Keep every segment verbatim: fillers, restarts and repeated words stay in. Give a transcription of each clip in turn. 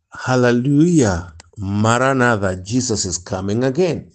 Hallelujah. Maranatha, Jesus is coming again.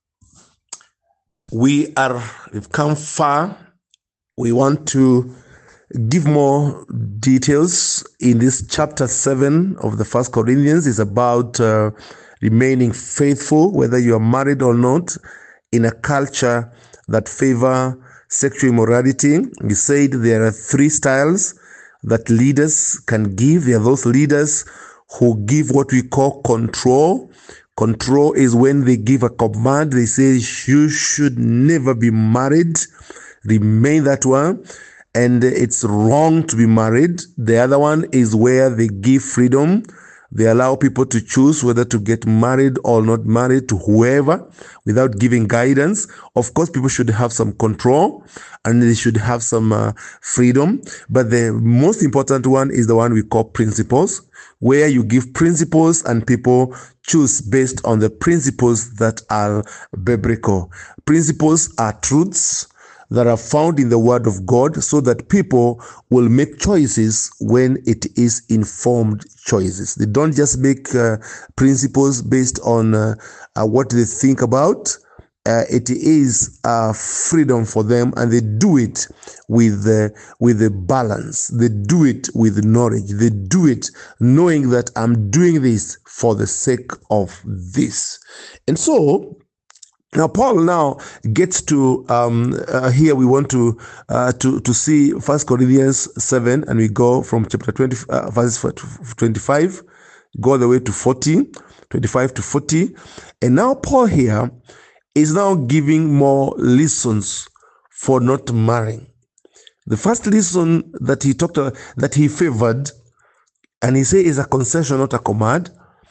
We are, we've come far. We want to give more details in this chapter seven of the First Corinthians. Is about uh, remaining faithful, whether you are married or not, in a culture that favor sexual immorality. We said there are three styles that leaders can give. There are those leaders who give what we call control. Control is when they give a command. They say you should never be married. Remain that one. And it's wrong to be married. The other one is where they give freedom. They allow people to choose whether to get married or not married to whoever without giving guidance. Of course, people should have some control and they should have some uh, freedom. But the most important one is the one we call principles, where you give principles and people choose based on the principles that are biblical. Principles are truths that are found in the Word of God, so that people will make choices when it is informed choices. They don't just make uh, principles based on uh, uh, what they think about. Uh, it is uh, freedom for them, and they do it with uh, with a balance. They do it with knowledge. They do it knowing that I'm doing this for the sake of this. And so now, Paul now gets to um, uh, here. We want to uh, to to see First Corinthians seven, and we go from chapter twenty, uh, verses twenty-five, go all the way to forty, twenty-five to forty, and now Paul here is now giving more lessons for not marrying. The first lesson that he talked about, that he favored, and he said is a concession, not a command,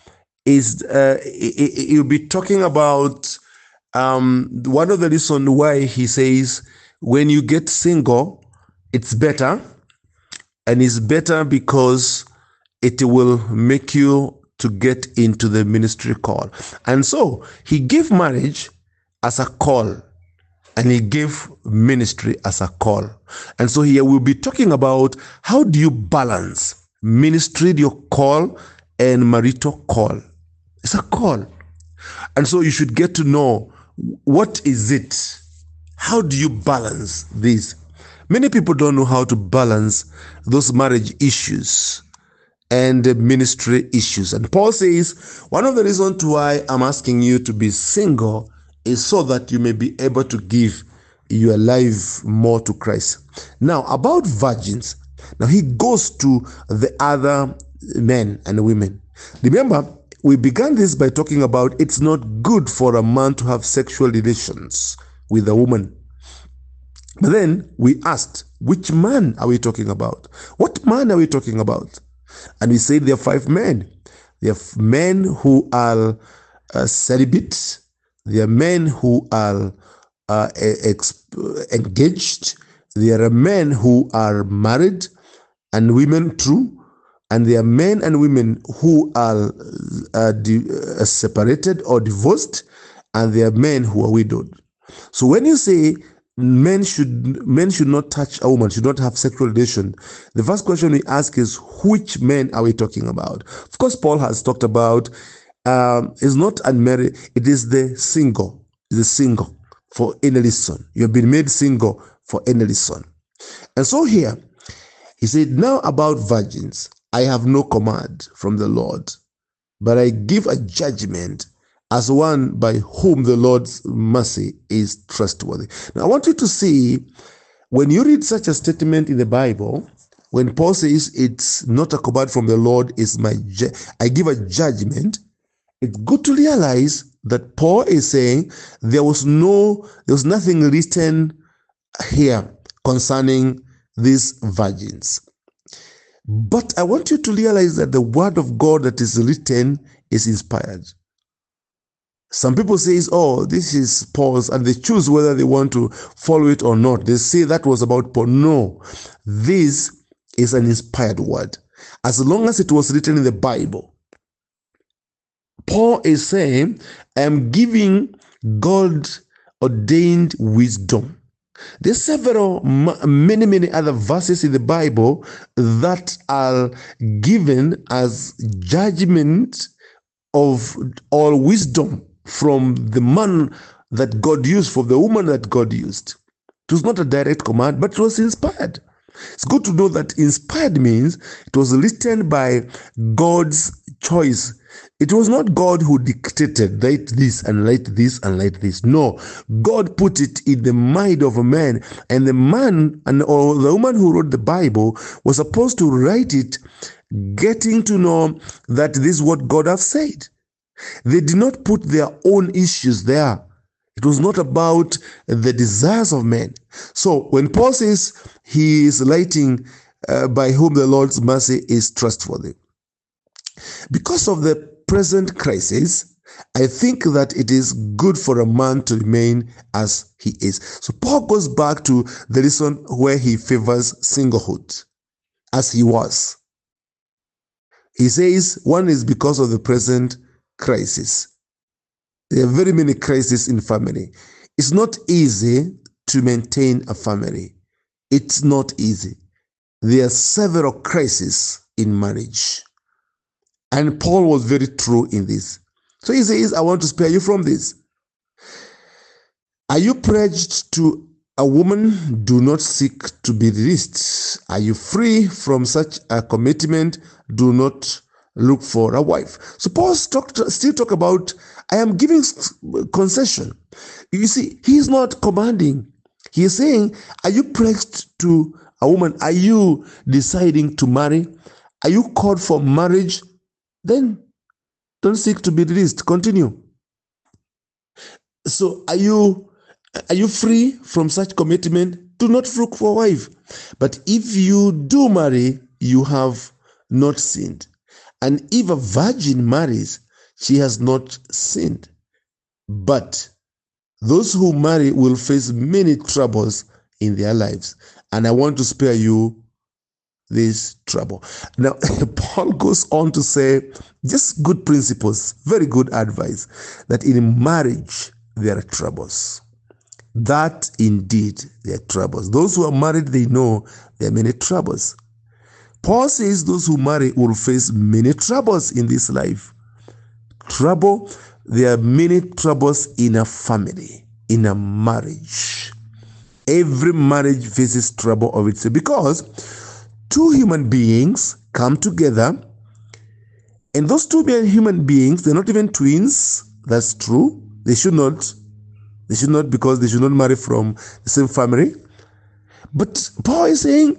is uh, he'll be talking about. Um, one of the reasons why he says when you get single, it's better, and it's better because it will make you to get into the ministry call. And so he gave marriage as a call, and he gave ministry as a call. And so here we'll be talking about how do you balance ministry, your call, and marital call. It's a call. And so you should get to know, what is it? How do you balance this? Many people don't know how to balance those marriage issues and ministry issues. And Paul says, one of the reasons why I'm asking you to be single is so that you may be able to give your life more to Christ. Now, about virgins, now he goes to the other men and women. Remember, we began this by talking about it's not good for a man to have sexual relations with a woman. But then we asked, which man are we talking about? What man are we talking about? And we said there are five men. There are men who are uh, celibate. There are men who are uh, ex- engaged. There are men who are married, and women too. And there are men and women who are uh, di- uh, separated or divorced, and there are men who are widowed. So when you say men should men should not touch a woman, should not have sexual relation, the first question we ask is, which men are we talking about? Of course, Paul has talked about um, it's not unmarried; it is the single, the single for any reason. You have been made single for any reason. And so here he said, now about virgins. I have no command from the Lord, but I give a judgment as one by whom the Lord's mercy is trustworthy. Now, I want you to see, when you read such a statement in the Bible, when Paul says it's not a command from the Lord, it's my ju- I give a judgment, it's good to realize that Paul is saying there was no, there was nothing written here concerning these virgins. But I want you to realize that the word of God that is written is inspired. Some people say, oh, this is Paul's, and they choose whether they want to follow it or not. They say that was about Paul. No, this is an inspired word. As long as it was written in the Bible, Paul is saying, I am giving God ordained wisdom. There's several, many, many other verses in the Bible that are given as judgment of all wisdom from the man that God used, from the woman that God used. It was not a direct command, but it was inspired. It's good to know that inspired means it was written by God's choice. It was not God who dictated, write this and write this and write this. No, God put it in the mind of a man, and the man and or the woman who wrote the Bible was supposed to write it, getting to know that this is what God has said. They did not put their own issues there. It was not about the desires of men. So when Paul says he is writing uh, by whom the Lord's mercy is trustworthy, because of the present crisis, I think that it is good for a man to remain as he is. So Paul goes back to the reason where he favors singlehood, as he was. He says one is because of the present crisis. There are very many crises in family. It's not easy to maintain a family. It's not easy. There are several crises in marriage. And Paul was very true in this. So he says, I want to spare you from this. Are you pledged to a woman? Do not seek to be released. Are you free from such a commitment? Do not look for a wife. So Paul still talk about, I am giving concession. You see, he's not commanding. He is saying, are you pledged to a woman? Are you deciding to marry? Are you called for marriage? Then don't seek to be released. Continue. So are you are you free from such commitment? Do not look for a wife. But if you do marry, you have not sinned. And if a virgin marries, she has not sinned. But those who marry will face many troubles in their lives. And I want to spare you this trouble. Now, Paul goes on to say just good principles, very good advice, that in marriage there are troubles. That indeed there are troubles. Those who are married, they know there are many troubles. Paul says those who marry will face many troubles in this life. Trouble, there are many troubles in a family, in a marriage. Every marriage faces trouble of itself because two human beings come together, and those two human beings, they're not even twins. That's true. They should not. They should not, because they should not marry from the same family. But Paul is saying,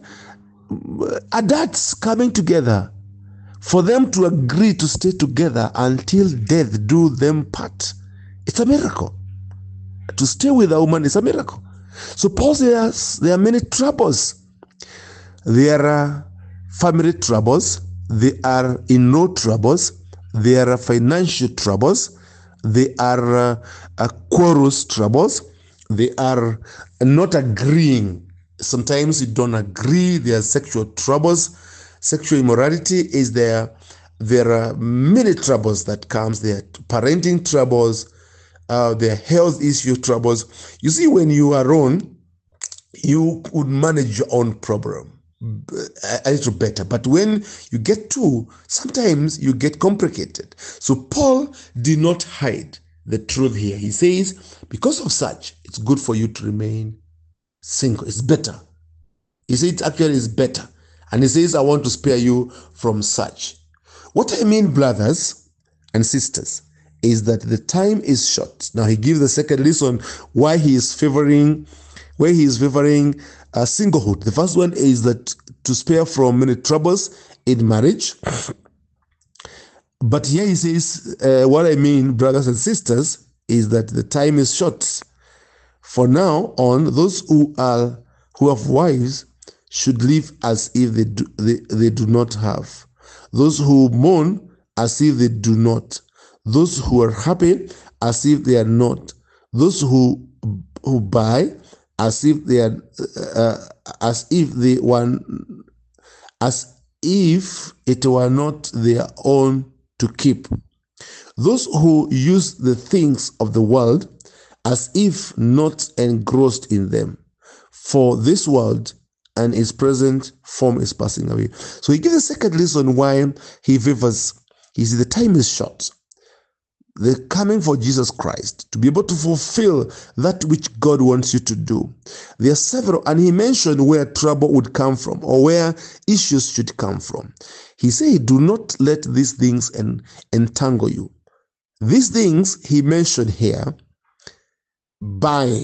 adults coming together, for them to agree to stay together until death do them part. It's a miracle. To stay with a woman is a miracle. So Paul says there are many troubles. There are family troubles. There are in-law troubles. There are financial troubles. There are uh, uh, quarrels troubles. They are not agreeing. Sometimes you don't agree. There are sexual troubles. Sexual immorality is there. There are many troubles that comes. There are parenting troubles. Uh, there are health issue troubles. You see, when you are alone, you would manage your own problem a little better. But when you get two, sometimes you get complicated. So Paul did not hide the truth here. He says, because of such, it's good for you to remain single. It's better. He said it actually is better. And he says, I want to spare you from such. What I mean, brothers and sisters, is that the time is short. Now he gives the second reason why he is favoring, why he is favoring uh, singlehood. The first one is that to spare from many troubles in marriage. But here he says, uh, what I mean, brothers and sisters, is that the time is short. For now on, those who are who have wives should live as if they do, they, they do not have. Those who mourn as if they do not. Those who are happy as if they are not. Those who who buy as if they are uh, as if they were as if it were not their own to keep. Those who use the things of the world as if not engrossed in them. For this world and its present form is passing away. So he gives a second reason why he favors. He says the time is short. The coming for Jesus Christ to be able to fulfill that which God wants you to do. There are several, and he mentioned where trouble would come from or where issues should come from. He said, do not let these things en- entangle you. These things he mentioned here, by,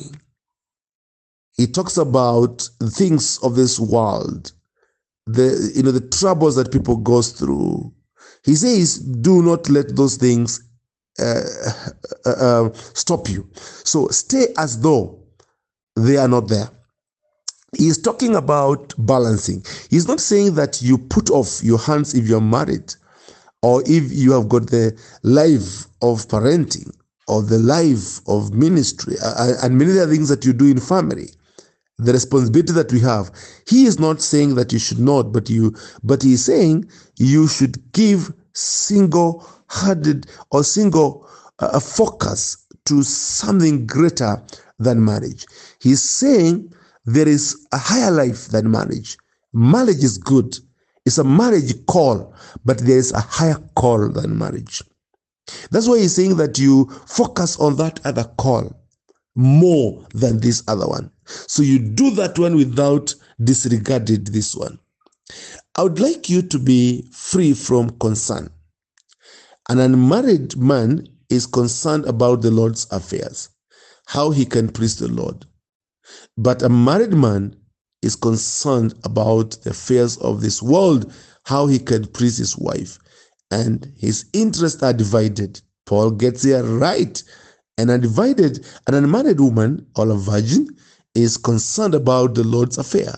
he talks about things of this world, the, you know, the troubles that people go through. He says, do not let those things Uh, uh, uh, stop you. So stay as though they are not there. He's talking about balancing. He's not saying that you put off your hands if you're married or if you have got the life of parenting or the life of ministry uh, and many other things that you do in family, the responsibility that we have. He is not saying that you should not, but you, but he's saying you should give single-hearted or single uh, focus to something greater than marriage. He's saying there is a higher life than marriage. Marriage is good. It's a marriage call, but there is a higher call than marriage. That's why he's saying that you focus on that other call more than this other one. So you do that one without disregarding this one. I would like you to be free from concern. An unmarried man is concerned about the Lord's affairs, how he can please the Lord. But a married man is concerned about the affairs of this world, how he can please his wife. And his interests are divided. Paul gets here right. An undivided, an unmarried woman or a virgin is concerned about the Lord's affair.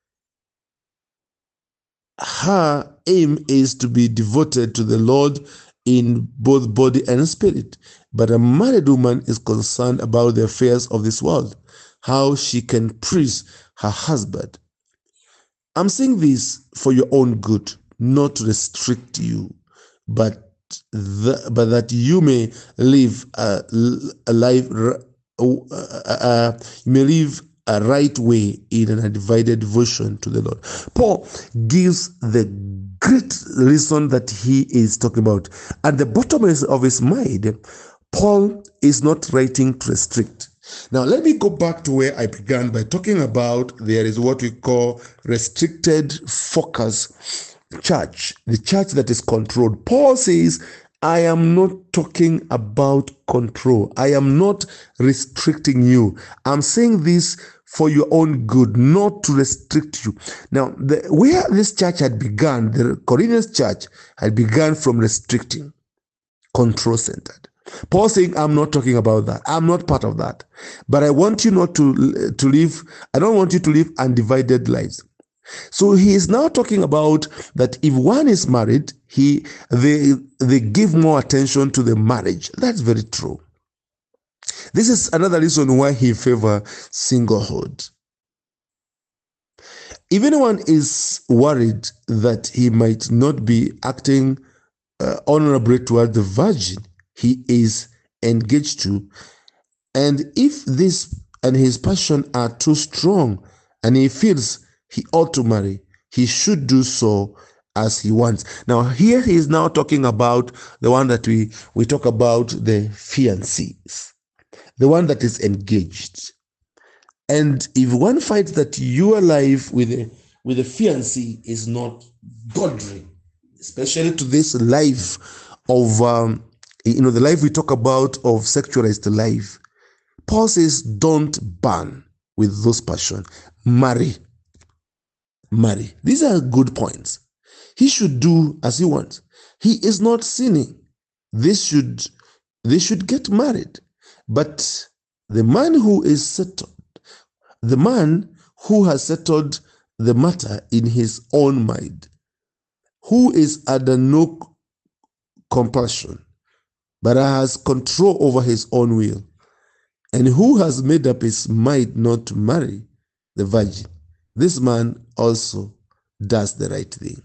Her aim is to be devoted to the Lord in both body and spirit. But a married woman is concerned about the affairs of this world, how she can please her husband. I'm saying this for your own good, not to restrict you, but the, but that you may live a, a life, uh, uh, you may live a right way in an undivided devotion to the Lord. Paul gives the great reason that he is talking about. At the bottom of his mind, Paul is not writing to restrict. Now, let me go back to where I began by talking about there is what we call restricted focus church, the church that is controlled. Paul says, I am not talking about control. I am not restricting you. I'm saying this for your own good, not to restrict you. Now, the, where this church had begun, the Corinthian church had begun from restricting, control-centered. Paul saying, I'm not talking about that. I'm not part of that. But I want you not to, to live, I don't want you to live undivided lives. So he is now talking about that if one is married, he they they give more attention to the marriage. That's very true. This is another reason why he favors singlehood. If anyone is worried that he might not be acting uh, honorably toward the virgin he is engaged to, and if this and his passion are too strong, and he feels he ought to marry, he should do so as he wants. Now, here he is now talking about the one that we, we talk about, the fiancés, the one that is engaged. And if one finds that your life with a, with a fiancé is not godly, especially to this life of, um, you know, the life we talk about of sexualized life, Paul says, don't burn with those passions. Marry. Marry. These are good points. He should do as he wants. He is not sinning. They should, they should get married. But the man who is settled, the man who has settled the matter in his own mind, who is under no compulsion, but has control over his own will, and who has made up his mind not to marry the virgin, this man also does the right thing.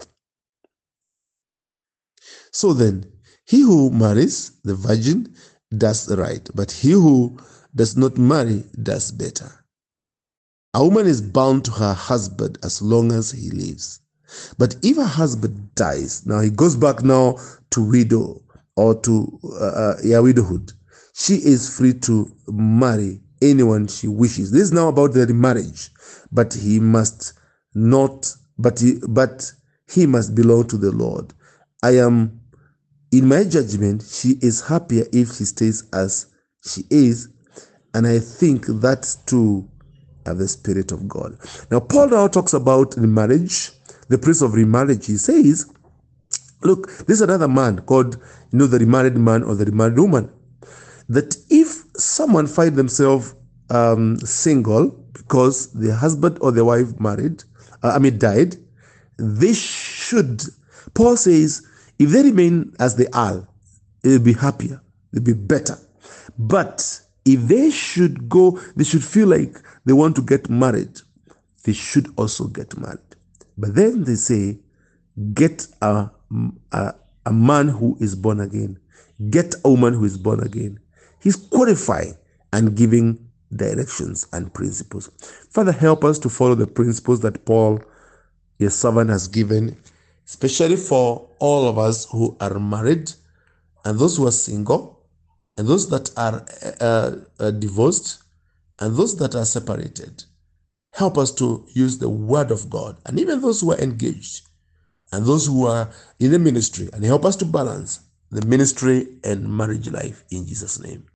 So then, he who marries the virgin does the right, but he who does not marry does better. A woman is bound to her husband as long as he lives. But if her husband dies, now he goes back now to widow or to uh, yeah, widowhood, she is free to marry anyone she wishes. This is now about the marriage, but he must not, but he, but he must belong to the Lord. I am, in my judgment, she is happier if she stays as she is, and I think that's too of the Spirit of God. Now, Paul now talks about remarriage, the priest of remarriage. He says, look, this is another man called, you know, the remarried man or the remarried woman, that if someone find themselves um, single because their husband or their wife married, uh, I mean died, they should, Paul says, if they remain as they are, they'll be happier, they'll be better. But if they should go, they should feel like they want to get married, they should also get married. But then they say, get a, a, a man who is born again. Get a woman who is born again. He's qualifying and giving directions and principles. Father, help us to follow the principles that Paul, your servant, has given, especially for all of us who are married and those who are single, and those that are uh, uh, divorced, and those that are separated. Help us to use the word of God, and even those who are engaged, and those who are in the ministry, and help us to balance the ministry and marriage life in Jesus' name.